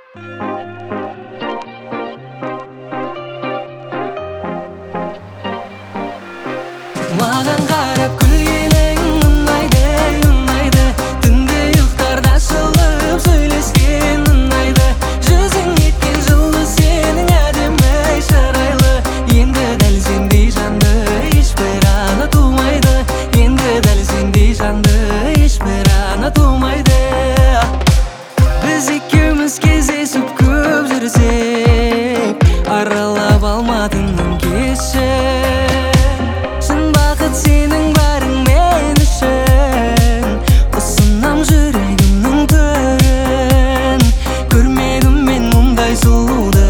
Маған қарап күлгенің ұнайды, ұнайды. Түнде ұйықтарда шылып сөйлескен ұнайды. Жүзің еткен жылы сенің әдемі шырайлы. Енді дәл сендей жанды ешбір ана тумайды. Енді дәл сендей жанды ешбір ана тумайды. Біз екеуміз кездесіп көп жүрсек, аралап алмадың кеші. Шын бақыт сенің барың мен үшін. Ұсынам жүрегімнің төрін. Көрмедім мен мұндай сұлуды.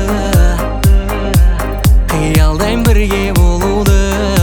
Қиялдайм бірге болуды.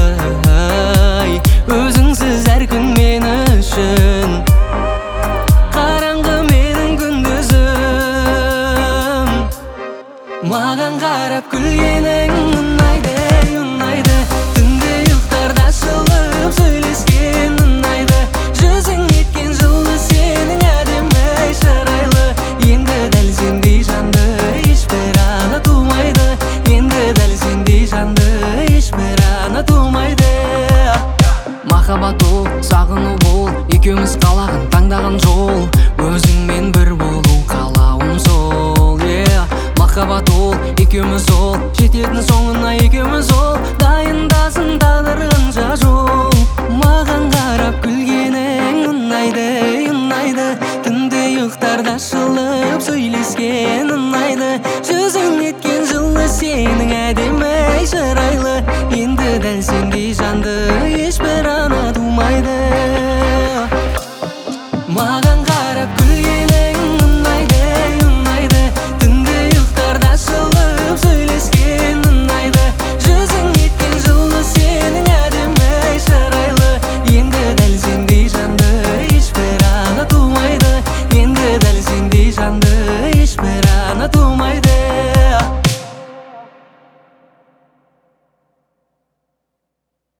Өзіңсіз әр күн мен үшін. Қараңғы менің күндізім. Маған қарап күлгенің ұнайды, ұнайды. Түнде ұйықтарда шылып сөйлескен ұнайды. Жүзің еткен жылы сенің әдемі шырайлы. Енді дәл сендей жанды ешбір ана тумайды. Енді дәл сендей жанды ешбір ана тумайды. Махаббат ол, сағыну бол, екеуміз қалаған таңдаған жол. Өзіңмен бір болу қалауым сол, Махаббат ол, екеуміз ол, жететін соңына екеуміз ол. Дайындасын тағдыр қанша жол. Маған қарап күлгенің ұнайды, ұнайды. Түнде ұйықтарда шылып сөйлескен ұнайды. Жүзің еткен жылы сенің әдемі шырайлы. Енді дәл сендей жанды